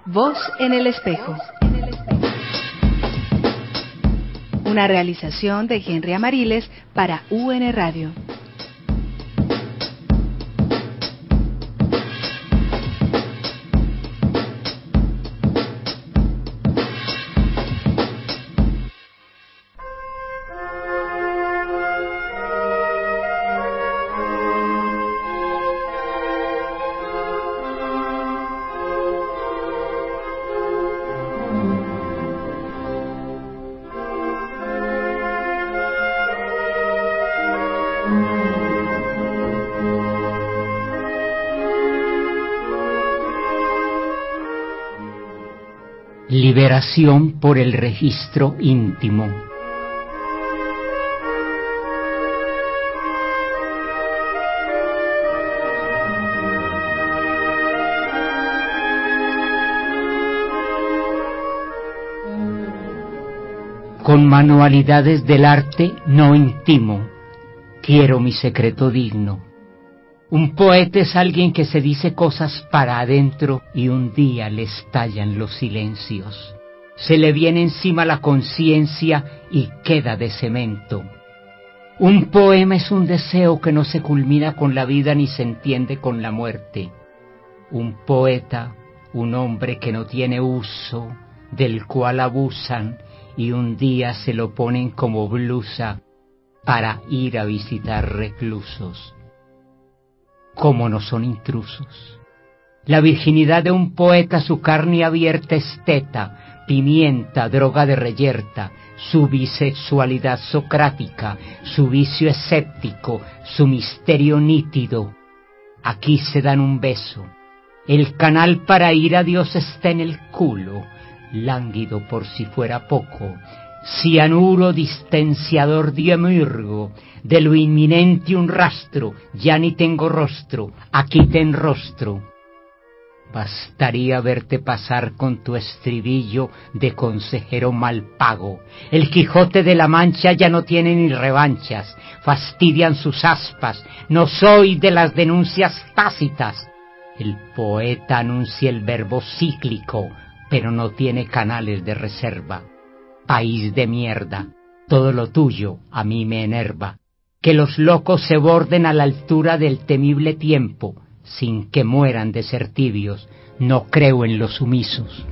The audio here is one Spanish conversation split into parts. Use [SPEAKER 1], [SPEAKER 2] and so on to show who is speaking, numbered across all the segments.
[SPEAKER 1] Voz en el espejo. Una realización de Henry Amariles para UN Radio.
[SPEAKER 2] Liberación por el registro íntimo. Con manualidades del arte no intimo, quiero mi secreto digno. Un poeta es alguien que se dice cosas para adentro y un día le estallan los silencios. Se le viene encima la conciencia y queda de cemento. Un poema es un deseo que no se culmina con la vida ni se entiende con la muerte. Un poeta, un hombre que no tiene uso, del cual abusan y un día se lo ponen como blusa para ir a visitar reclusos. ¿Cómo no son intrusos? La virginidad de un poeta, su carne abierta es teta, pimienta, droga de reyerta, su bisexualidad socrática, su vicio escéptico, su misterio nítido. Aquí se dan un beso. El canal para ir a Dios está en el culo, lánguido por si fuera poco. Cianuro distenciador diemirgo, de lo inminente un rastro, ya ni tengo rostro, aquí te enrostro. Bastaría verte pasar con tu estribillo de consejero mal pago. El Quijote de la Mancha ya no tiene ni revanchas, fastidian sus aspas, no soy de las denuncias tácitas. El poeta anuncia el verbo cíclico, pero no tiene canales de reserva. País de mierda, todo lo tuyo a mí me enerva. Que los locos se borden a la altura del temible tiempo, sin que mueran de ser tibios, no creo en los sumisos.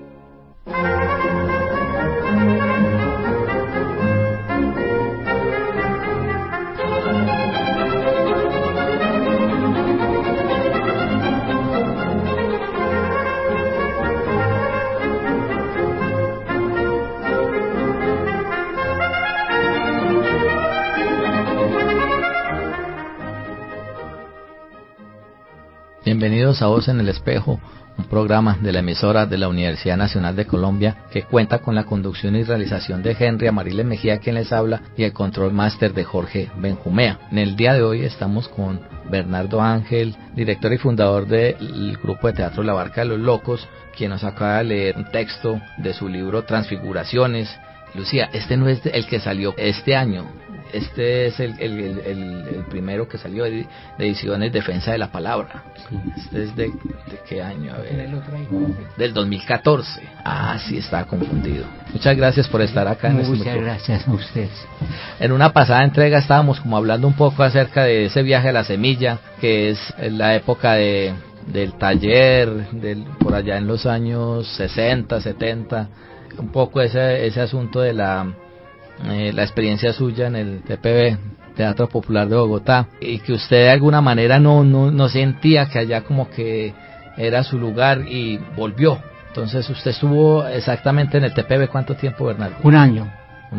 [SPEAKER 3] Bienvenidos a Voz en el Espejo, un programa de la emisora de la Universidad Nacional de Colombia que cuenta con la conducción y realización de Henry Amariles Mejía, quien les habla, y el control máster de Jorge Benjumea. En el día de hoy estamos con Bernardo Ángel, director y fundador del grupo de teatro La Barca de los Locos, quien nos acaba de leer un texto de su libro Transfiguraciones. Lucía, este no es el que salió este año, este es el primero que salió de Ediciones Defensa de la Palabra.
[SPEAKER 2] Sí.
[SPEAKER 3] Este es de qué año, a ver, del 2014. Sí, estaba confundido. Muchas gracias por estar acá.
[SPEAKER 2] Muchas gracias a ustedes.
[SPEAKER 3] En una pasada entrega estábamos como hablando un poco acerca de ese viaje a la semilla, que es la época del taller, por allá en los años 60, 70, un poco ese asunto de la experiencia suya en el TPB, Teatro Popular de Bogotá, y que usted de alguna manera no sentía que allá como que era su lugar y volvió. Entonces usted estuvo exactamente en el TPB, ¿cuánto tiempo, Bernardo?
[SPEAKER 2] Un año.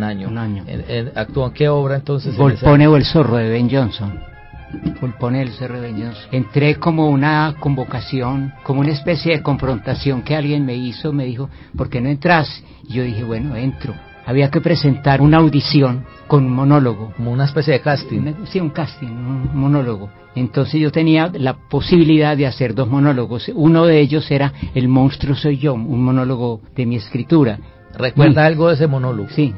[SPEAKER 3] ¿Actuó en qué obra entonces?
[SPEAKER 2] Volpone o el Zorro de Ben Jonson. Volpone el Zorro de Ben Jonson. Entré como una convocación, como una especie de confrontación que alguien me hizo, me dijo, ¿por qué no entras? Y yo dije, bueno, entro. Había que presentar una audición con un monólogo.
[SPEAKER 3] Como una especie de casting.
[SPEAKER 2] Un casting, un monólogo. Entonces yo tenía la posibilidad de hacer dos monólogos. Uno de ellos era El monstruo soy yo, un monólogo de mi escritura.
[SPEAKER 3] ¿Recuerda algo de ese monólogo?
[SPEAKER 2] Sí.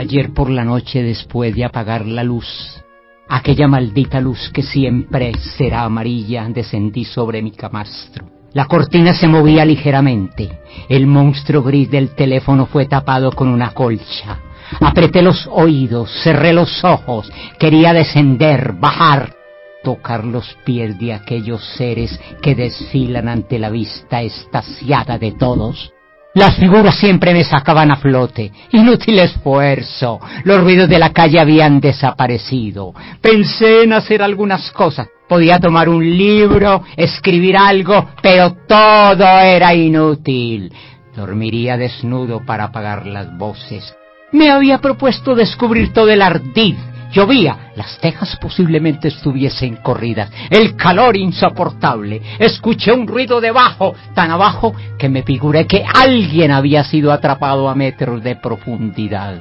[SPEAKER 2] Ayer por la noche, después de apagar la luz, aquella maldita luz que siempre será amarilla, descendí sobre mi camastro. La cortina se movía ligeramente. El monstruo gris del teléfono fue tapado con una colcha. Apreté los oídos, cerré los ojos, quería descender, bajar, tocar los pies de aquellos seres que desfilan ante la vista extasiada de todos. Las figuras siempre me sacaban a flote. Inútil esfuerzo. Los ruidos de la calle habían desaparecido. Pensé en hacer algunas cosas. Podía tomar un libro, escribir algo, pero todo era inútil. Dormiría desnudo para apagar las voces. Me había propuesto descubrir todo el ardid. Llovía, las tejas posiblemente estuviesen corridas, el calor insoportable. Escuché un ruido debajo, tan abajo que me figuré que alguien había sido atrapado a metros de profundidad.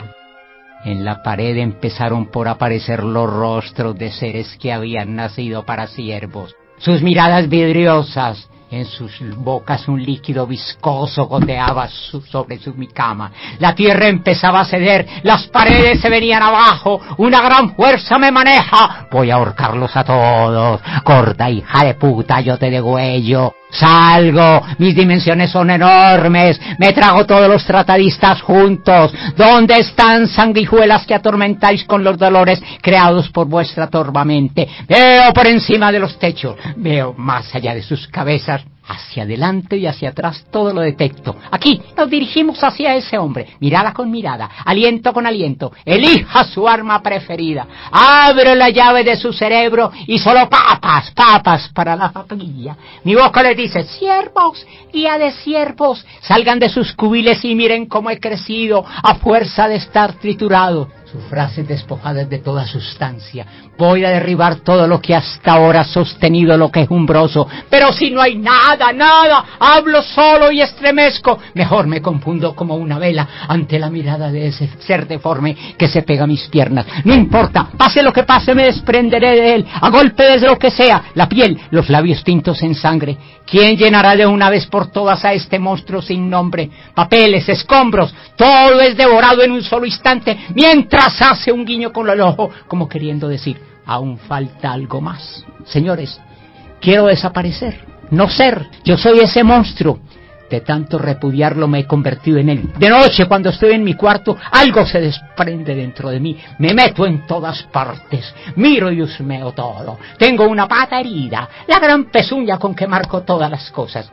[SPEAKER 2] En la pared empezaron por aparecer los rostros de seres que habían nacido para siervos, sus miradas vidriosas. En sus bocas un líquido viscoso goteaba sobre mi cama. La tierra empezaba a ceder, las paredes se venían abajo, una gran fuerza me maneja. Voy a ahorcarlos a todos. Corta, hija de puta, yo te degüello. Salgo, mis dimensiones son enormes, me trago todos los tratadistas juntos. ¿Dónde están, sanguijuelas que atormentáis con los dolores creados por vuestra torva mente? Veo por encima de los techos, veo más allá de sus cabezas, hacia adelante y hacia atrás todo lo detecto. Aquí nos dirigimos hacia ese hombre, mirada con mirada, aliento con aliento. Elija su arma preferida, abre la llave de su cerebro y solo papas para la papilla. Mi boca le dice: siervos, guía de siervos, salgan de sus cubiles y miren cómo he crecido a fuerza de estar triturado. Sus frases despojadas de toda sustancia. Voy a derribar todo lo que hasta ahora ha sostenido lo quejumbroso. Pero si no hay nada, hablo solo y estremezco. Mejor me confundo como una vela ante la mirada de ese ser deforme que se pega a mis piernas. No importa, pase lo que pase, me desprenderé de él, a golpe de lo que sea. La piel, los labios tintos en sangre. ¿Quién llenará de una vez por todas a este monstruo sin nombre? Papeles, escombros, todo es devorado en un solo instante, mientras hace un guiño con el ojo, como queriendo decir: aún falta algo más. Señores, quiero desaparecer, no ser. Yo soy ese monstruo. De tanto repudiarlo me he convertido en él. De noche, cuando estoy en mi cuarto, algo se desprende dentro de mí. Me meto en todas partes. Miro y husmeo todo. Tengo una pata herida, la gran pezuña con que marco todas las cosas.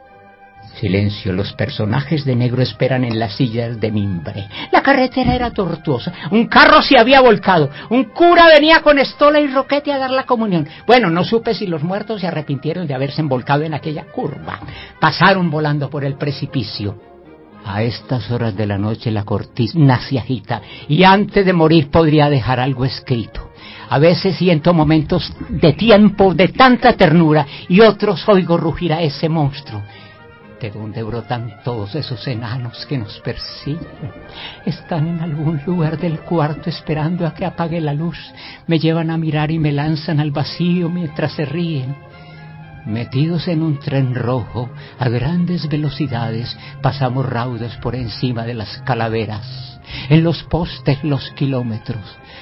[SPEAKER 2] Silencio, los personajes de negro esperan en las sillas de mimbre. La carretera era tortuosa, un carro se había volcado, un cura venía con estola y roquete a dar la comunión. Bueno, no supe si los muertos se arrepintieron de haberse embolcado en aquella curva. Pasaron volando por el precipicio. A estas horas de la noche la cortina se agita y antes de morir podría dejar algo escrito. A veces siento momentos de tiempo de tanta ternura y otros oigo rugir a ese monstruo. ¿De dónde brotan todos esos enanos que nos persiguen? Están en algún lugar del cuarto esperando a que apague la luz. Me llevan a mirar y me lanzan al vacío mientras se ríen. Metidos en un tren rojo, a grandes velocidades, pasamos raudos por encima de las calaveras. En los postes los kilómetros.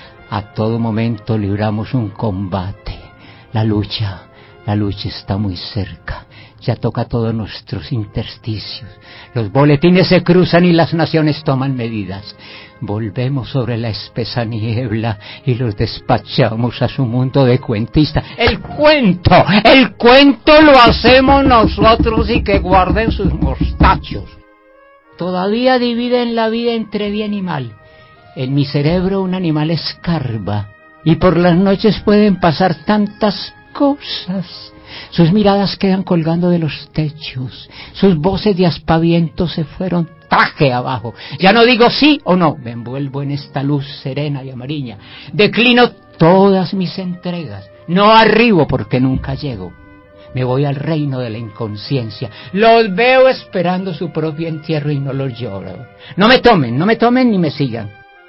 [SPEAKER 2] A todo momento libramos un combate. La lucha está muy cerca. Ya toca todos nuestros intersticios. Los boletines se cruzan y las naciones toman medidas. Volvemos sobre la espesa niebla y los despachamos a su mundo de cuentista. El cuento lo hacemos nosotros y que guarden sus mostachos. Todavía dividen la vida entre bien y mal. En mi cerebro un animal escarba y por las noches pueden pasar tantas cosas. Sus miradas quedan colgando de los techos, sus voces de aspaviento se fueron traje abajo. Ya no digo sí o no, me envuelvo en esta luz serena y amarilla. Declino todas mis entregas, no arribo porque nunca llego. Me voy al reino de la inconsciencia. Los veo esperando su propio entierro y no los lloro. No me tomen ni me sigan.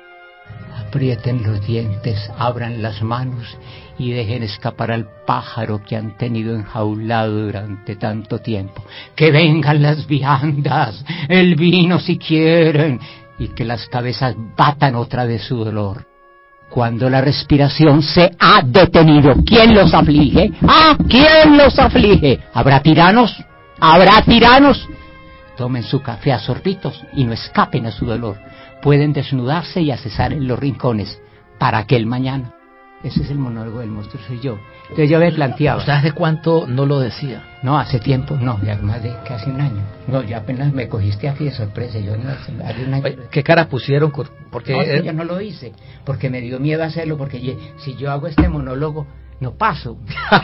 [SPEAKER 2] Aprieten los dientes, abran las manos y dejen escapar al pájaro que han tenido enjaulado durante tanto tiempo. Que vengan las viandas, el vino si quieren. y que las cabezas batan otra vez su dolor. Cuando la respiración se ha detenido, ¿quién los aflige? ¡Ah! ¿Quién los aflige? ¿Habrá tiranos? ¿Habrá tiranos? Tomen su café a sorbitos y no escapen a su dolor. Pueden desnudarse y accesar en los rincones para aquel mañana. Ese es el monólogo del monstruo soy yo. Entonces yo me planteaba.
[SPEAKER 3] ¿Usted hace cuánto no lo decía?
[SPEAKER 2] No, hace tiempo, no, ya más de casi un año. No, ya apenas me cogiste aquí de sorpresa. Yo no, hace un año.
[SPEAKER 3] ¿Qué cara pusieron? Porque
[SPEAKER 2] no, yo no lo hice, porque me dio miedo hacerlo, porque si yo hago este monólogo, no paso.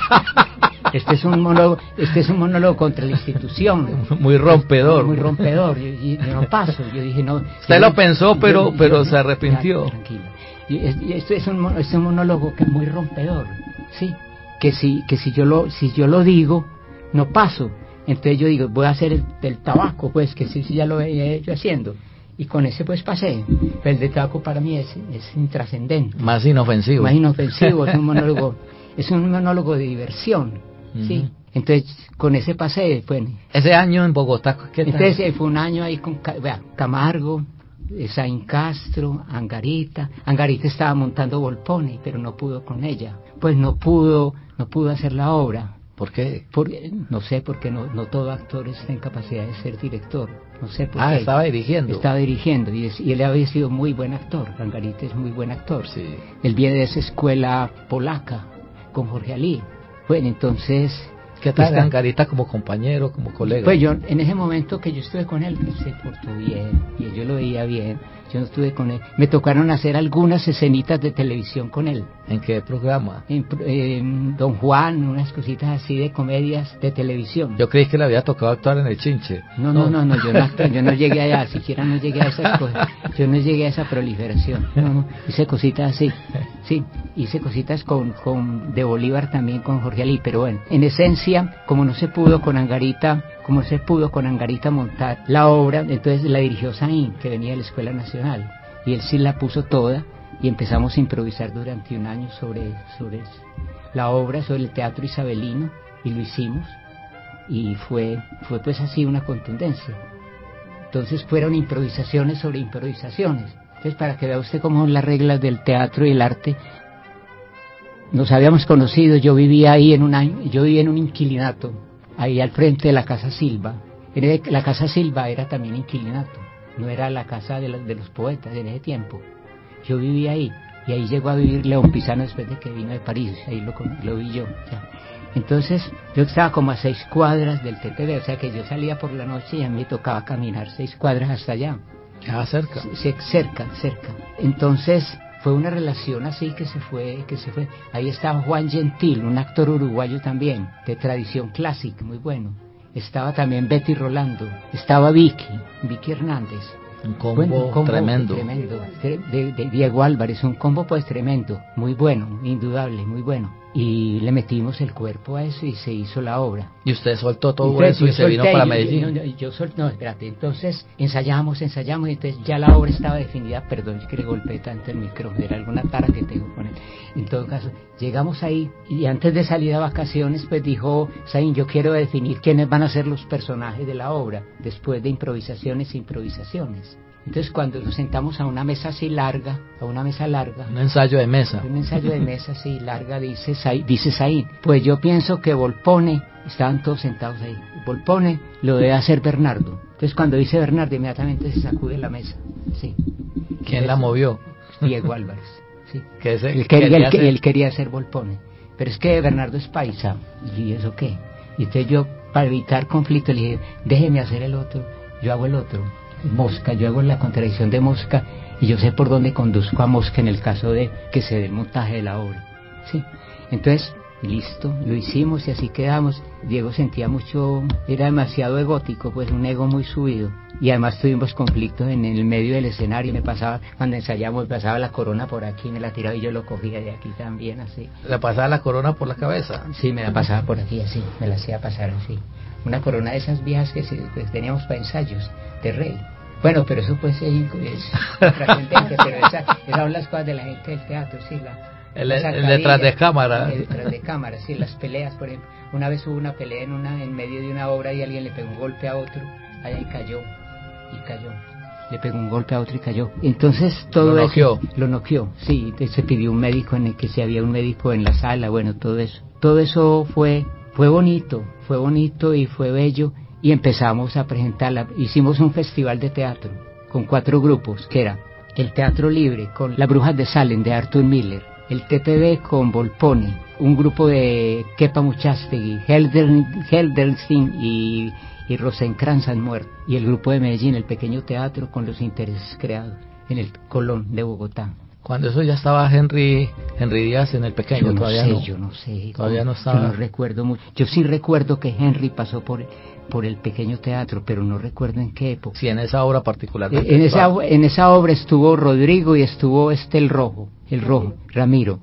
[SPEAKER 2] Este es un monólogo contra la institución.
[SPEAKER 3] Muy rompedor.
[SPEAKER 2] Muy rompedor. Yo no paso. Yo dije no.
[SPEAKER 3] Usted lo pensó, pero se arrepintió.
[SPEAKER 2] Ya, tranquilo. Y esto es un monólogo que es muy rompedor, sí. Que si yo lo digo, no paso. Entonces yo digo, voy a hacer el tabaco, pues, que sí ya lo he hecho haciendo. Y con ese pues pasé. Pero el de tabaco para mí es intrascendente.
[SPEAKER 3] Más inofensivo.
[SPEAKER 2] Más inofensivo, es un monólogo de diversión, sí. Entonces con ese pasé, pues.
[SPEAKER 3] Ese año en Bogotá, ¿qué tal?
[SPEAKER 2] Entonces fue un año ahí con Camargo, Saín Castro, Angarita. Angarita estaba montando Volpone, pero no pudo con ella. Pues no pudo hacer la obra.
[SPEAKER 3] ¿Por qué?
[SPEAKER 2] No sé, porque no todo actor está en capacidad de ser director. No sé por qué.
[SPEAKER 3] Estaba dirigiendo.
[SPEAKER 2] Estaba dirigiendo y él había sido muy buen actor. Angarita es muy buen actor.
[SPEAKER 3] Sí.
[SPEAKER 2] Él viene de esa escuela polaca con Jorge Alí. Bueno, entonces...
[SPEAKER 3] ¿Qué tal Angarita como compañero, como colega?
[SPEAKER 2] Pues yo, en ese momento que yo estuve con él, se portó bien, y yo lo veía bien. Yo no estuve con él. Me tocaron hacer algunas escenitas de televisión con él.
[SPEAKER 3] ¿En qué programa?
[SPEAKER 2] En Don Juan, unas cositas así de comedias de televisión.
[SPEAKER 3] Yo creí que le había tocado actuar en el Chinche.
[SPEAKER 2] No, yo no llegué allá, siquiera no llegué a esas cosas. Yo no llegué a esa proliferación. No, hice cositas así. Sí, hice cositas de Bolívar también con Jorge Alí, pero bueno, en esencia, como no se pudo con Angarita montar la obra, entonces la dirigió Saín, que venía de la Escuela Nacional, y él sí la puso toda, y empezamos a improvisar durante un año sobre la obra, sobre el teatro isabelino, y lo hicimos, y fue pues así una contundencia. Entonces fueron improvisaciones sobre improvisaciones. Entonces, para que vea usted cómo son las reglas del teatro y el arte. Nos habíamos conocido, yo vivía en un inquilinato, ahí al frente de la Casa Silva. La Casa Silva era también inquilinato, no era la casa de los poetas en ese tiempo. Yo vivía ahí, y ahí llegó a vivir León Pisano después de que vino de París, ahí lo vi yo. Ya. Entonces, yo estaba como a 6 cuadras del TTV, o sea que yo salía por la noche y a mí me tocaba caminar 6 cuadras hasta allá.
[SPEAKER 3] Ah, cerca.
[SPEAKER 2] Cerca. Entonces fue una relación así que se fue. Ahí estaba Juan Gentil, un actor uruguayo también, de tradición clásica, muy bueno. Estaba también Betty Rolando, estaba Vicky Hernández.
[SPEAKER 3] Un combo tremendo.
[SPEAKER 2] De Diego Álvarez, un combo pues tremendo, muy bueno, indudable, muy bueno. Y le metimos el cuerpo a eso y se hizo la obra.
[SPEAKER 3] ¿Y usted soltó todo eso y se vino para Medellín?
[SPEAKER 2] Espérate, entonces ensayamos, y entonces ya la obra estaba definida. Perdón, es que le golpeé tanto el micrófono, era alguna tara que tengo con él. En todo caso, llegamos ahí y antes de salir a vacaciones, pues dijo Saín, yo quiero definir quiénes van a ser los personajes de la obra, después de improvisaciones. Entonces cuando nos sentamos a una mesa así larga, un ensayo de mesa así larga, dice Saín, pues yo pienso que Volpone, estaban todos sentados ahí, Volpone lo debe hacer Bernardo. Entonces cuando dice Bernardo inmediatamente se sacude la mesa, sí.
[SPEAKER 3] ¿Quién la movió?
[SPEAKER 2] Diego Álvarez, sí.
[SPEAKER 3] Él
[SPEAKER 2] quería hacer Volpone, pero es que Bernardo es paisa, ¿y eso qué? Y entonces yo, para evitar conflicto, le dije, déjeme hacer el otro, yo hago el otro. Mosca, yo hago la contradicción de Mosca y yo sé por dónde conduzco a Mosca en el caso de que se dé el montaje de la obra, ¿sí? Entonces, listo, lo hicimos y así quedamos. Diego sentía mucho, era demasiado egótico, pues un ego muy subido, y además tuvimos conflictos en el medio del escenario. Cuando ensayamos, me pasaba la corona por aquí, me la tiraba y yo lo cogía de aquí también, así.
[SPEAKER 3] ¿Le pasaba la corona por la cabeza?
[SPEAKER 2] Sí, me la pasaba por aquí, así, me la hacía pasar así. Una corona de esas viejas que pues, teníamos para ensayos de rey. Bueno, pero eso pues es trascendente, pero esas son las cosas de la gente del teatro, sí,
[SPEAKER 3] el detrás de cámara.
[SPEAKER 2] El detrás de cámara, sí, las peleas, por ejemplo. Una vez hubo una pelea en medio de una obra y alguien le pegó un golpe a otro, allá y cayó. le pegó un golpe a otro y cayó. Entonces todo
[SPEAKER 3] ¿Lo noqueó?
[SPEAKER 2] eso lo noqueó, sí, se pidió un médico, en el que si había un médico en la sala, bueno, todo eso fue bonito y fue bello, y empezamos a presentarla. Hicimos un festival de teatro con 4 grupos, que era el Teatro Libre con Las Brujas de Salem de Arthur Miller, el TPB con Volpone, un grupo de Kepa Muchastegui, Helderstein y Rosenkrantz han muerto, y el grupo de Medellín, el Pequeño Teatro, con Los Intereses Creados en el Colón de Bogotá.
[SPEAKER 3] Cuando eso ya estaba Henry Díaz en el Pequeño,
[SPEAKER 2] Yo no sé.
[SPEAKER 3] Todavía no estaba.
[SPEAKER 2] Yo no recuerdo mucho. Yo sí recuerdo que Henry pasó por el Pequeño Teatro, pero no recuerdo en qué época.
[SPEAKER 3] Sí, en esa obra particular.
[SPEAKER 2] En esa obra estuvo Rodrigo y estuvo el Rojo, Ramiro,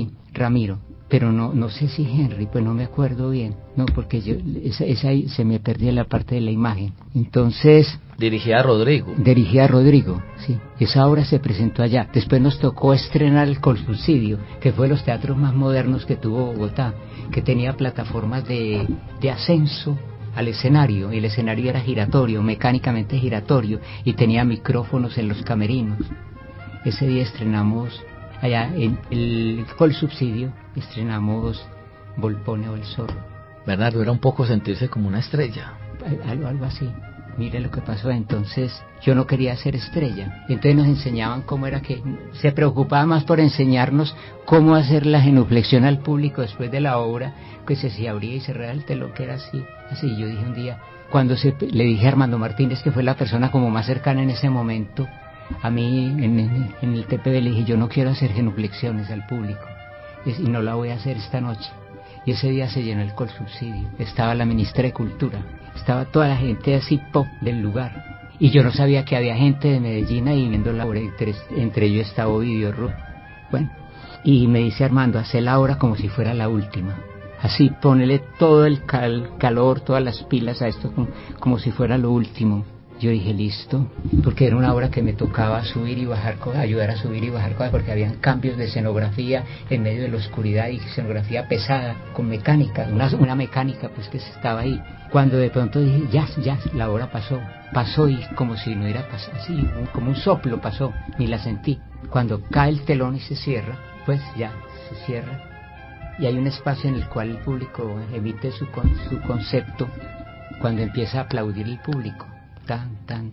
[SPEAKER 2] pero no sé si Henry, pues no me acuerdo bien, no, porque esa se me perdió la parte de la imagen. Entonces
[SPEAKER 3] dirigía a Rodrigo,
[SPEAKER 2] sí. Esa obra se presentó allá. Después nos tocó estrenar el Colsubsidio, que fue de los teatros más modernos que tuvo Bogotá, que tenía plataformas de ascenso al escenario, y el escenario era giratorio, mecánicamente giratorio, y tenía micrófonos en los camerinos. Ese día estrenamos allá en el Colsubsidio, estrenamos Volpone o El Zorro.
[SPEAKER 3] Bernardo, era un poco sentirse como una estrella.
[SPEAKER 2] Algo así. Mire lo que pasó. Entonces yo no quería ser estrella, entonces nos enseñaban cómo era, que se preocupaba más por enseñarnos cómo hacer la genuflexión al público después de la obra, que se abría y cerraba el telón, que era así. Yo dije un día, le dije a Armando Martínez, que fue la persona como más cercana en ese momento a mí en el TPB, le dije, yo no quiero hacer genuflexiones al público, y no la voy a hacer esta noche. Y ese día se llenó el Colsubsidio, estaba la ministra de Cultura, estaba toda la gente así pop del lugar, y yo no sabía que había gente de Medellín ahí viendo la obra, entre ellos estaba Ovidio Ruiz. Bueno, y me dice Armando, hace la obra como si fuera la última, así, ponele todo el calor, todas las pilas a esto como si fuera lo último. Yo dije, listo, porque era una obra que me tocaba subir y bajar cosas, ayudar a subir y bajar cosas, porque habían cambios de escenografía en medio de la oscuridad, y escenografía pesada, con mecánica, una mecánica pues que estaba ahí. Cuando de pronto dije, ya, la obra pasó, y como si no hubiera pasado, así, como un soplo pasó, ni la sentí. Cuando cae el telón y se cierra, pues ya, se cierra, y hay un espacio en el cual el público emite su concepto, cuando empieza a aplaudir el público. Tan.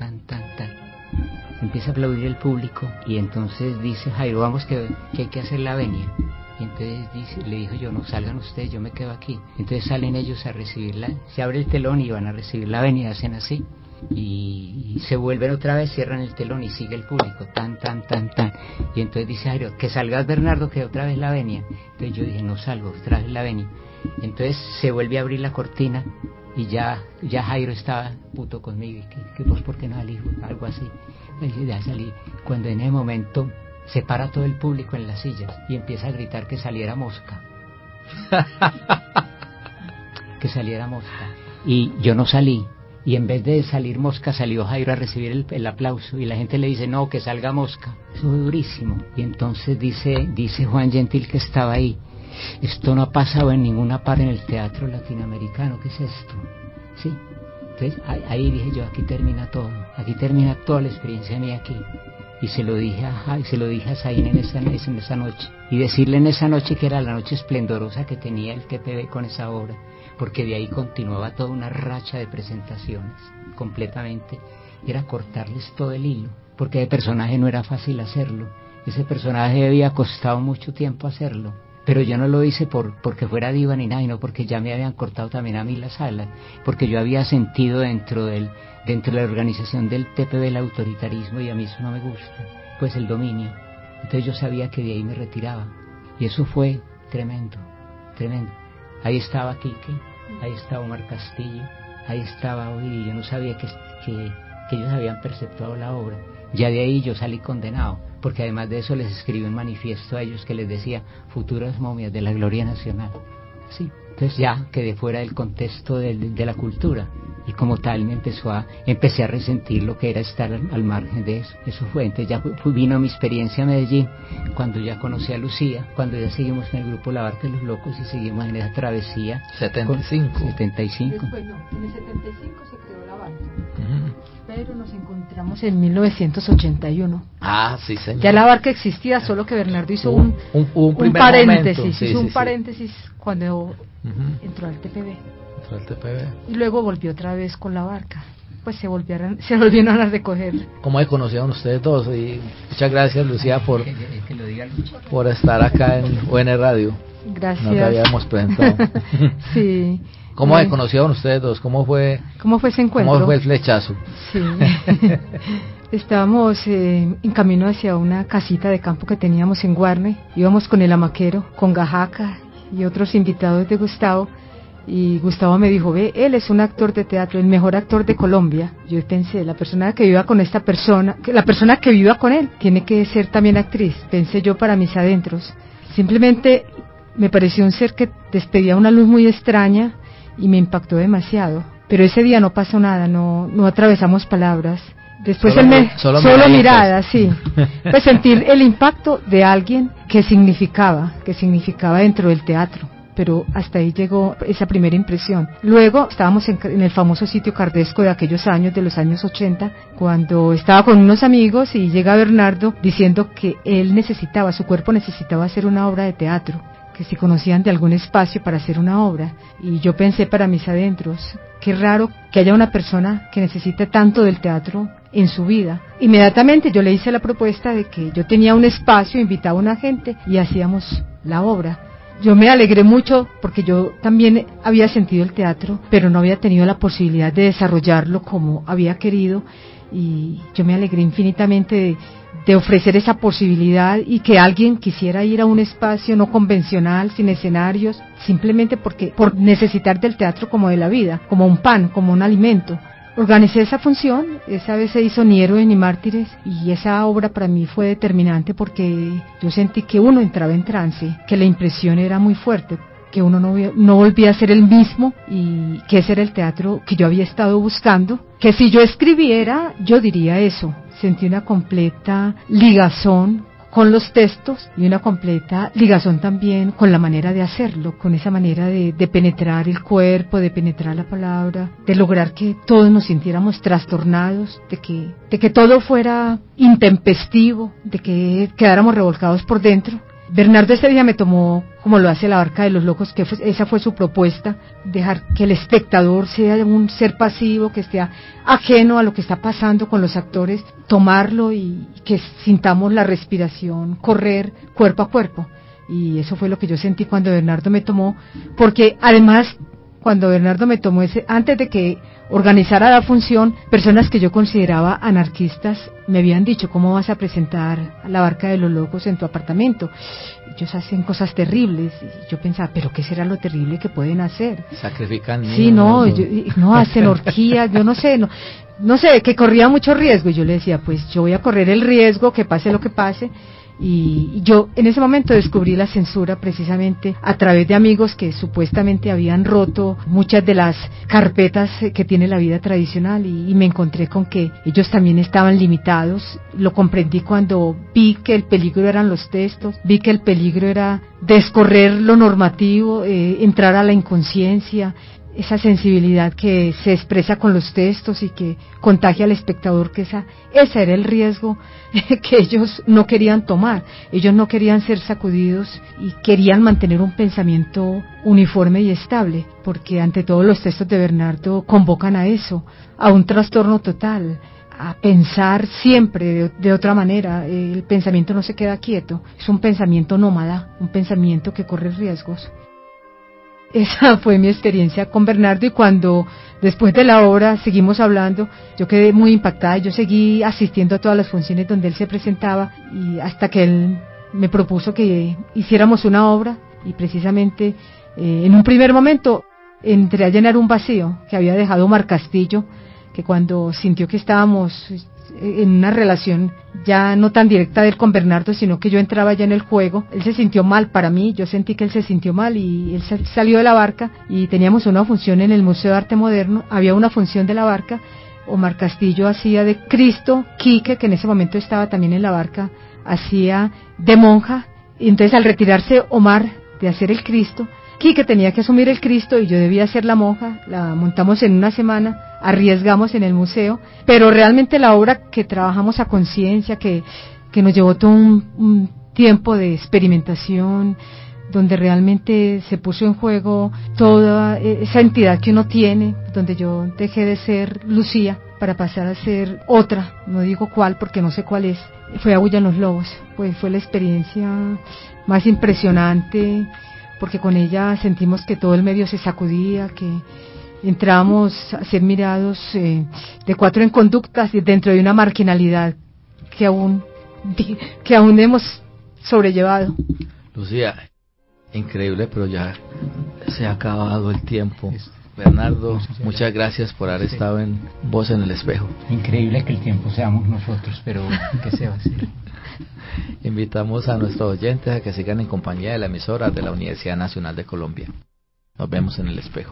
[SPEAKER 2] Empieza a aplaudir el público, y entonces dice Jairo, vamos que hay que hacer la venia. Y entonces le dijo yo, no salgan ustedes, yo me quedo aquí. Entonces salen ellos a recibirla, se abre el telón y van a recibir la venia, hacen así. Y se vuelven otra vez, cierran el telón y sigue el público, tan. Y entonces dice Jairo, que salgas Bernardo, que otra vez la venia. Entonces yo dije, no salgo, otra vez la venia. Entonces se vuelve a abrir la cortina, y ya Jairo estaba puto conmigo, que vos por qué no salís, algo así. Y ya salí. Cuando en ese momento se para todo el público en las sillas y empieza a gritar que saliera Mosca. Que saliera Mosca. Y yo no salí. Y en vez de salir Mosca, salió Jairo a recibir el aplauso. Y la gente le dice, no, que salga Mosca. Eso fue durísimo. Y entonces dice Juan Gentil, que estaba ahí, esto no ha pasado en ninguna parte en el teatro latinoamericano, ¿qué es esto? Sí. Entonces ahí dije yo, aquí termina toda la experiencia mía aquí. Y se lo dije a Zayn en esa noche, y decirle en esa noche que era la noche esplendorosa que tenía el TPB con esa obra, porque de ahí continuaba toda una racha de presentaciones, completamente, era cortarles todo el hilo, porque de personaje no era fácil hacerlo, ese personaje había costado mucho tiempo hacerlo, pero yo no lo hice porque fuera diva ni nada, sino porque ya me habían cortado también a mí las alas, porque yo había sentido dentro de la organización del TPB el autoritarismo, y a mí eso no me gusta, pues el dominio. Entonces yo sabía que de ahí me retiraba, y eso fue tremendo. Ahí estaba Quique, ahí estaba Omar Castillo, ahí estaba Ovidio, y yo no sabía que ellos habían perceptuado la obra. Ya de ahí yo salí condenado, porque además de eso les escribí un manifiesto a ellos que les decía, futuras momias de la gloria nacional. Sí. Entonces ya quedé fuera del contexto de la cultura, y como tal empecé a resentir lo que era estar al margen de eso. Eso fue, entonces ya vino mi experiencia a Medellín, cuando ya conocí a Lucía, cuando ya seguimos en el grupo La Barca de los Locos y seguimos en esa travesía.
[SPEAKER 3] 75.
[SPEAKER 4] Después no, en el 75 se creó La Barca. Uh-huh. Jairo, nos encontramos en 1981.
[SPEAKER 3] Ah, sí, señor.
[SPEAKER 4] Ya la barca existía, solo que Bernardo hizo
[SPEAKER 3] un primer
[SPEAKER 4] paréntesis,
[SPEAKER 3] momento. Sí,
[SPEAKER 4] hizo un
[SPEAKER 3] sí.
[SPEAKER 4] paréntesis cuando entró al TPB.
[SPEAKER 3] Entró al TPB.
[SPEAKER 4] Y luego volvió otra vez con la barca. Pues se volvieron a recoger.
[SPEAKER 3] ¿Cómo se conocieron ustedes dos? Y muchas gracias, Lucía, por estar acá en UN Radio.
[SPEAKER 4] Gracias.
[SPEAKER 3] No te habíamos presentado.
[SPEAKER 4] Sí.
[SPEAKER 3] ¿Cómo se conocieron ustedes dos? ¿Cómo fue
[SPEAKER 4] ese encuentro?
[SPEAKER 3] ¿Cómo fue el flechazo?
[SPEAKER 4] Sí. Estábamos en camino hacia una casita de campo que teníamos en Guarne. Íbamos con el hamaquero, con Gajaca y otros invitados de Gustavo. Y Gustavo me dijo, ve, él es un actor de teatro, el mejor actor de Colombia. Yo pensé, la persona que viva con esta persona, la persona que viva con él, tiene que ser también actriz. Pensé yo para mis adentros. Simplemente me pareció un ser que despedía una luz muy extraña y me impactó demasiado. Pero ese día no pasó nada, no atravesamos palabras. Después solo miradas, sí. Pues sentir el impacto de alguien que significaba dentro del teatro. Pero hasta ahí llegó esa primera impresión. Luego estábamos en el famoso sitio Cardesco de aquellos años, de los años 80, cuando estaba con unos amigos y llega Bernardo diciendo que su cuerpo necesitaba hacer una obra de teatro, que si conocían de algún espacio para hacer una obra. Y yo pensé para mis adentros, qué raro que haya una persona que necesite tanto del teatro en su vida. Inmediatamente yo le hice la propuesta de que yo tenía un espacio, invitaba a una gente y hacíamos la obra. Yo me alegré mucho porque yo también había sentido el teatro, pero no había tenido la posibilidad de desarrollarlo como había querido, y yo me alegré infinitamente de ofrecer esa posibilidad y que alguien quisiera ir a un espacio no convencional, sin escenarios, simplemente por necesitar del teatro como de la vida, como un pan, como un alimento. Organicé esa función, esa vez se hizo Ni héroes ni mártires, y esa obra para mí fue determinante porque yo sentí que uno entraba en trance, que la impresión era muy fuerte, que uno no volvía a ser el mismo, y que ese era el teatro que yo había estado buscando, que si yo escribiera yo diría eso. Sentí una completa ligazón con los textos y una completa ligazón también con la manera de hacerlo, con esa manera de penetrar el cuerpo, de penetrar la palabra, de lograr que todos nos sintiéramos trastornados, de que todo fuera intempestivo, de que quedáramos revolcados por dentro. Bernardo ese día me tomó, como lo hace La Barca de los Locos, esa fue su propuesta, dejar que el espectador sea un ser pasivo, que esté ajeno a lo que está pasando con los actores, tomarlo y que sintamos la respiración correr cuerpo a cuerpo. Y eso fue lo que yo sentí cuando Bernardo me tomó, porque además cuando Bernardo me tomó antes de que organizara la función, personas que yo consideraba anarquistas me habían dicho, ¿cómo vas a presentar La Barca de los Locos en tu apartamento? Ellos hacen cosas terribles. Y yo pensaba, ¿pero qué será lo terrible que pueden hacer?
[SPEAKER 3] Sacrifican niños.
[SPEAKER 4] Sí, no hacen orgías, yo no sé, que corría mucho riesgo. Y yo le decía, pues yo voy a correr el riesgo, que pase lo que pase. Y yo en ese momento descubrí la censura precisamente a través de amigos que supuestamente habían roto muchas de las carpetas que tiene la vida tradicional, y me encontré con que ellos también estaban limitados. Lo comprendí cuando vi que el peligro eran los textos, vi que el peligro era descorrer lo normativo, entrar a la inconsciencia, esa sensibilidad que se expresa con los textos y que contagia al espectador, que ese era el riesgo que ellos no querían tomar. Ellos no querían ser sacudidos y querían mantener un pensamiento uniforme y estable, porque ante todo los textos de Bernardo convocan a eso, a un trastorno total, a pensar siempre de otra manera. El pensamiento no se queda quieto, es un pensamiento nómada, un pensamiento que corre riesgos. Esa fue mi experiencia con Bernardo, y cuando después de la obra seguimos hablando, yo quedé muy impactada. Yo seguí asistiendo a todas las funciones donde él se presentaba, y hasta que él me propuso que hiciéramos una obra, y precisamente en un primer momento entré a llenar un vacío que había dejado Omar Castillo, que cuando sintió que estábamos en una relación ya no tan directa de él con Bernardo, sino que yo entraba ya en el juego, él se sintió mal para mí, yo sentí que él se sintió mal, y él salió de La Barca, y teníamos una función en el Museo de Arte Moderno, había una función de La Barca, Omar Castillo hacía de Cristo, Quique, que en ese momento estaba también en La Barca, hacía de monja, y entonces al retirarse Omar de hacer el Cristo, Quique tenía que asumir el Cristo y yo debía ser la monja. La montamos en una semana, arriesgamos en el museo, pero realmente la obra que trabajamos a conciencia, que nos llevó todo un tiempo de experimentación, donde realmente se puso en juego toda esa entidad que uno tiene, donde yo dejé de ser Lucía para pasar a ser otra, no digo cuál porque no sé cuál es, fue Aúllan los Lobos. Pues fue la experiencia más impresionante, porque con ella sentimos que todo el medio se sacudía, que entrábamos a ser mirados de cuatro en conductas dentro de una marginalidad que aún hemos sobrellevado.
[SPEAKER 3] Lucía, increíble, pero ya se ha acabado el tiempo. Bernardo, muchas gracias por haber estado en Voz en el Espejo.
[SPEAKER 2] Increíble que el tiempo seamos nosotros, pero ¿qué se va a hacer?
[SPEAKER 3] Invitamos a nuestros oyentes a que sigan en compañía de la emisora de la Universidad Nacional de Colombia. Nos vemos en el espejo.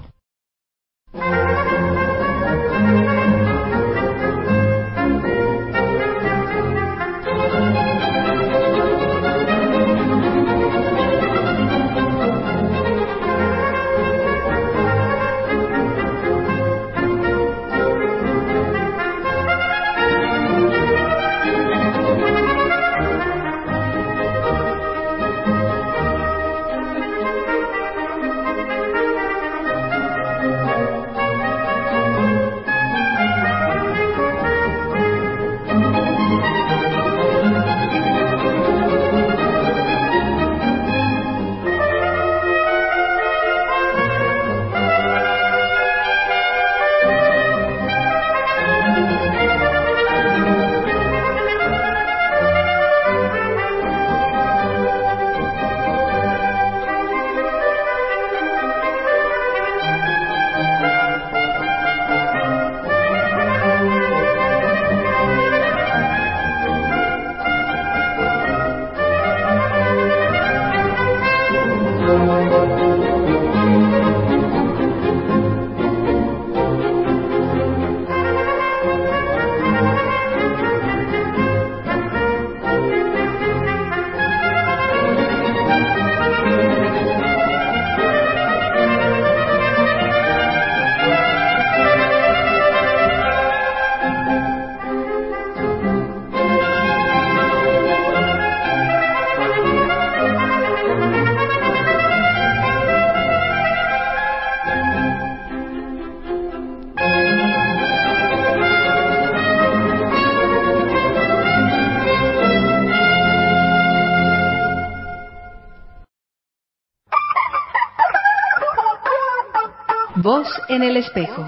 [SPEAKER 1] Voz en el Espejo.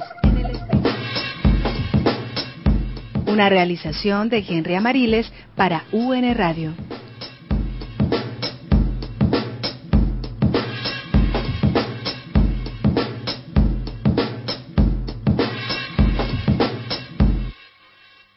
[SPEAKER 1] Una realización de Henry Amariles para UN Radio.